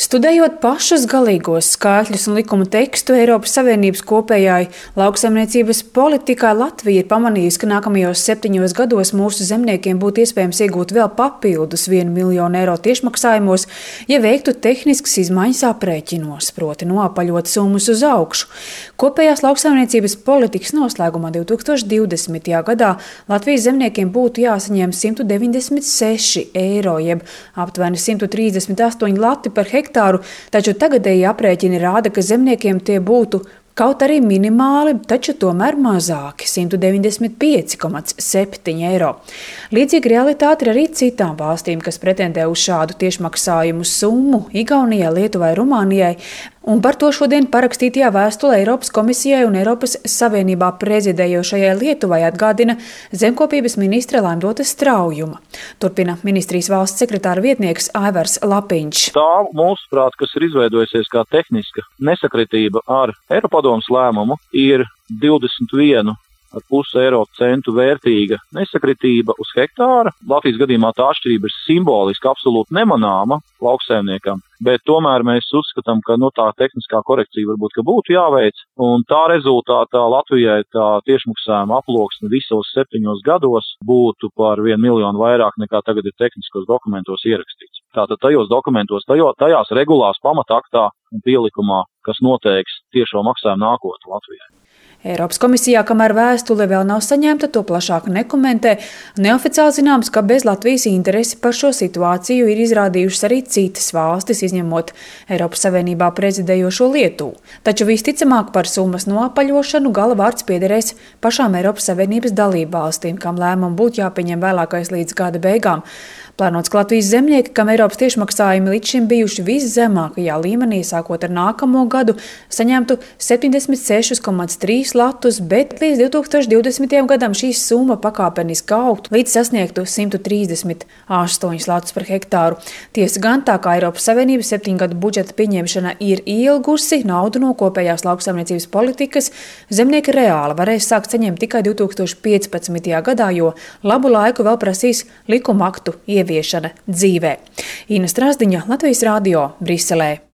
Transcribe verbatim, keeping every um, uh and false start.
Studējot pašus galīgos skaitļus un likuma tekstu Eiropas Savienības kopējai lauksaimniecības politikai, Latvija ir pamanījusi, ka nākamajos septiņos gados mūsu zemniekiem būtu iespējams iegūt vēl papildus vienu miljonu eiro tiešmaksājumos, ja veiktu tehniskas izmaiņas aprēķinos, proti noapaļot summas uz augšu. Kopējās lauksaimniecības politikas noslēgumā divi tūkstoši divdesmitajā gadā Latvijas zemniekiem būtu jāsaņem simt deviņdesmit seši eiro, jeb aptuveni simt trīsdesmit astoņi lati par hektāru. Taču tagadēji aprēķini rāda, ka zemniekiem tie būtu kaut arī minimāli, taču tomēr mazāki – simt deviņdesmit pieci komats septiņi eiro. Līdzīga realitāte ir arī citām valstīm, kas pretendē uz šādu tiešmaksājumu summu – Igaunijai, Lietuvai, Rumānijai. Un par to šodien parakstītajā vēstulē Eiropas komisijai un Eiropas Savienībā prezidējošajai Lietuvai atgādina zemkopības ministre Laimdota Straujuma. Turpina ministrijas valsts sekretāra vietnieks Aivars Lapiņš. Tā, mūsuprāt, kas ir izveidojusies kā tehniska nesakritība ar Eiropadomes lēmumu, ir divdesmit viens ar pusi eiro centu vērtīga nesakritība uz hektāra. Latvijas gadījumā tā atšķirība ir simboliski, absolūti nemanāma lauksaimniekam, bet tomēr mēs uzskatām, ka nu, tā tehniskā korekcija varbūt ka būtu jāveic, un tā rezultātā Latvijai tā tiešmaksājuma aploksne visos septiņos gados būtu par vienu miljonu vairāk nekā tagad ir tehniskos dokumentos ierakstīts. Tātad tajos dokumentos, tajo, tajās regulās pamataktā un pielikumā, kas noteiks tiešo maksājumu nākotni Latvijai. Eiropas komisijā, kamēr vēstule vēl nav saņemta, to plašāk nekomentē. Neoficiāli zināms, ka bez Latvijas interesi par šo situāciju ir izrādījušas arī citas valstis, izņemot Eiropas Savienībā prezidējošo Lietuvu. Taču visticamāk par summas noapaļošanu gala vārds piederēs pašām Eiropas Savienības dalību valstīm, kam lēmumu būtu jāpieņem vēlākais līdz gada beigām. Plānots, ka Latvijas zemnieki, kam Eiropas tiešmaksājumi līdz šim bijuši viszemākajā līmenī, sākot ar nākamo gadu, saņemtu septiņdesmit seši komats trīs latus, bet līdz divi tūkstoši divdesmitajam gadam šī summa pakāpeniski augtu līdz sasniegtu simt trīsdesmit astoņus latus par hektāru. Tiesa gan, tā kā Eiropas Savienības septiņgadu budžeta pieņemšana ir ilgusi, naudu no kopējās lauksaimniecības politikas zemnieki reāli varēs sākt saņemt tikai divi tūkstoši piecpadsmitajā gadā, jo labu laiku vēl prasīs likuma aktu ieviešana dzīvē. Ina Strasdiņa, Latvijas radio, Briselē.